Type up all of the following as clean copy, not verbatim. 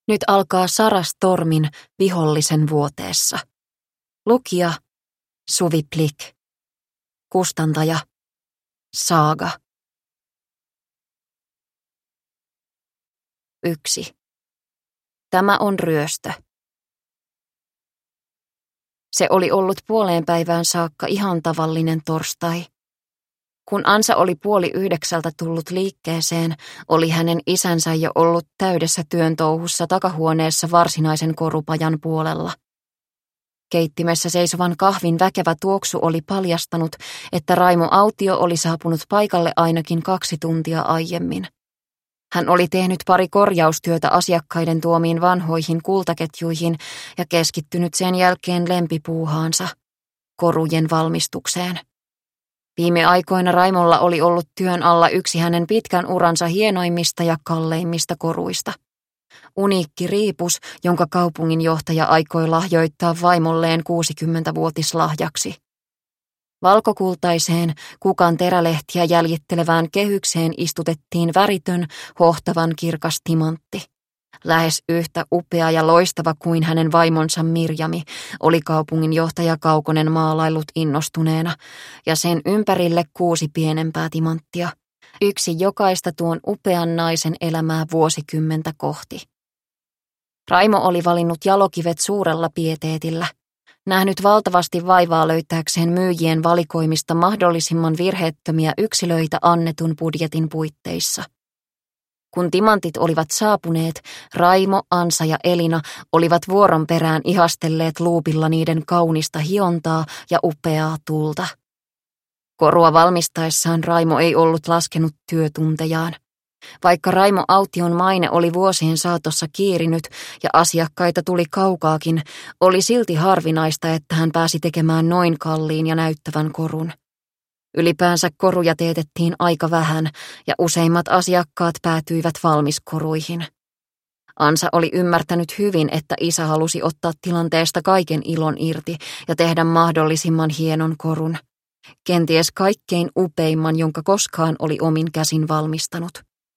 Nyt alkaa Sara Stormin Vihollisen vuoteessa. Lukija Suvi Plik. Kustantaja Saaga. 1. Tämä on ryöstö. Se oli ollut puoleen päivään saakka ihan tavallinen torstai. Kun Ansa oli 8:30 tullut liikkeeseen, oli hänen isänsä jo ollut täydessä työn touhussa takahuoneessa varsinaisen korupajan puolella. Keittimessä seisovan kahvin väkevä tuoksu oli paljastanut, että Raimo Autio oli saapunut paikalle ainakin 2 tuntia aiemmin. Hän oli tehnyt pari korjaustyötä asiakkaiden tuomiin vanhoihin kultaketjuihin ja keskittynyt sen jälkeen lempipuuhaansa, korujen valmistukseen. Viime aikoina Raimolla oli ollut työn alla yksi hänen pitkän uransa hienoimmista ja kalleimmista koruista. Uniikki riipus, jonka kaupunginjohtaja aikoi lahjoittaa vaimolleen 60-vuotislahjaksi. Valkokultaiseen, kukan terälehtiä jäljittelevään kehykseen istutettiin väritön, hohtavan kirkas timantti. Lähes yhtä upea ja loistava kuin hänen vaimonsa Mirjami oli kaupunginjohtaja Kaukonen maalaillut innostuneena, ja sen ympärille 6 pienempää timanttia, yksi jokaista tuon upean naisen elämää vuosikymmentä kohti. Raimo oli valinnut jalokivet suurella pieteetillä, nähnyt valtavasti vaivaa löytääkseen myyjien valikoimista mahdollisimman virheettömiä yksilöitä annetun budjetin puitteissa. Kun timantit olivat saapuneet, Raimo, Ansa ja Elina olivat vuoron perään ihastelleet luupilla niiden kaunista hiontaa ja upeaa tulta. Korua valmistaessaan Raimo ei ollut laskenut työtuntejaan. Vaikka Raimo Aution maine oli vuosien saatossa kiirinyt ja asiakkaita tuli kaukaakin, oli silti harvinaista, että hän pääsi tekemään noin kalliin ja näyttävän korun. Ylipäänsä koruja teetettiin aika vähän ja useimmat asiakkaat päätyivät valmiskoruihin. Ansa oli ymmärtänyt hyvin, että isä halusi ottaa tilanteesta kaiken ilon irti ja tehdä mahdollisimman hienon korun. Kenties kaikkein upeimman, jonka koskaan oli omin käsin valmistanut.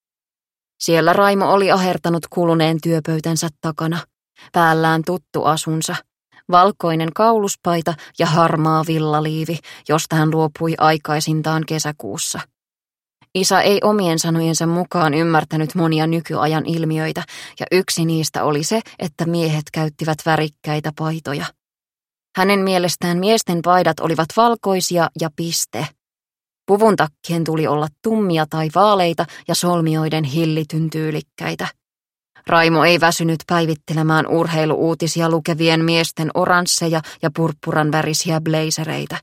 Siellä Raimo oli ahertanut kuluneen työpöytänsä takana, päällään tuttu asunsa, valkoinen kauluspaita ja harmaa villaliivi, josta hän luopui aikaisintaan kesäkuussa. Isä ei omien sanojensa mukaan ymmärtänyt monia nykyajan ilmiöitä, ja yksi niistä oli se, että miehet käyttivät värikkäitä paitoja. Hänen mielestään miesten paidat olivat valkoisia ja piste. Puvun takkien tuli olla tummia tai vaaleita ja solmioiden hillityn tyylikkäitä. Raimo ei väsynyt päivittelemään urheiluuutisia lukevien miesten oransseja ja purppuran värisiä blazereita.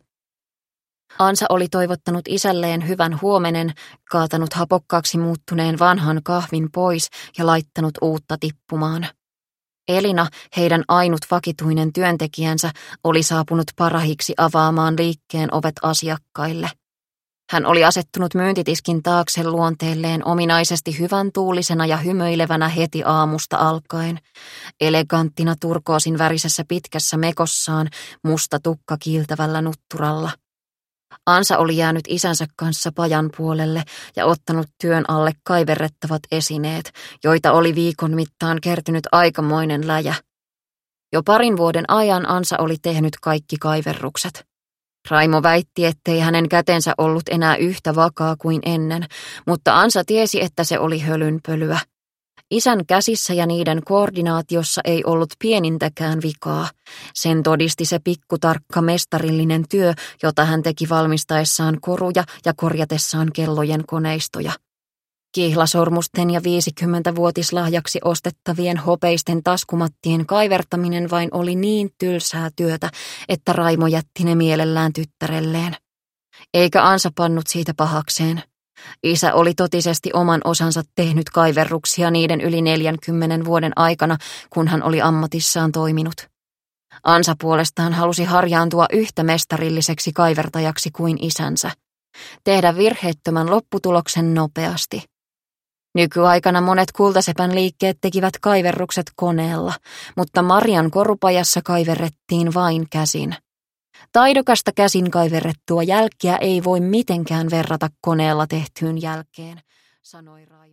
Ansa oli toivottanut isälleen hyvän huomenen, kaatanut hapokkaaksi muuttuneen vanhan kahvin pois ja laittanut uutta tippumaan. Elina, heidän ainut vakituinen työntekijänsä, oli saapunut parahiksi avaamaan liikkeen ovet asiakkaille. Hän oli asettunut myyntitiskin taakse luonteelleen ominaisesti hyvän tuulisena ja hymyilevänä heti aamusta alkaen, eleganttina turkoosin värisessä pitkässä mekossaan, musta tukka kiiltävällä nutturalla. Ansa oli jäänyt isänsä kanssa pajan puolelle ja ottanut työn alle kaiverrettavat esineet, joita oli viikon mittaan kertynyt aikamoinen läjä. Jo 2 vuoden ajan Ansa oli tehnyt kaikki kaiverrukset. Raimo väitti, ettei hänen kätensä ollut enää yhtä vakaa kuin ennen, mutta Ansa tiesi, että se oli hölynpölyä. Isän käsissä ja niiden koordinaatiossa ei ollut pienintäkään vikaa. Sen todisti se pikkutarkka mestarillinen työ, jota hän teki valmistaessaan koruja ja korjatessaan kellojen koneistoja. Kihlasormusten ja 50-vuotislahjaksi ostettavien hopeisten taskumattien kaivertaminen vain oli niin tylsää työtä, että Raimo jätti ne mielellään tyttärelleen. Eikä Ansa pannut siitä pahakseen. Isä oli totisesti oman osansa tehnyt kaiverruksia niiden yli 40 vuoden aikana, kun hän oli ammatissaan toiminut. Ansa puolestaan halusi harjaantua yhtä mestarilliseksi kaivertajaksi kuin isänsä. Tehdä virheettömän lopputuloksen nopeasti. Nykyaikana monet kultasepän liikkeet tekivät kaiverrukset koneella, mutta Marian korupajassa kaiverrettiin vain käsin. Taidokasta käsin kaiverrettua jälkeä ei voi mitenkään verrata koneella tehtyyn jälkeen, sanoi Raimo.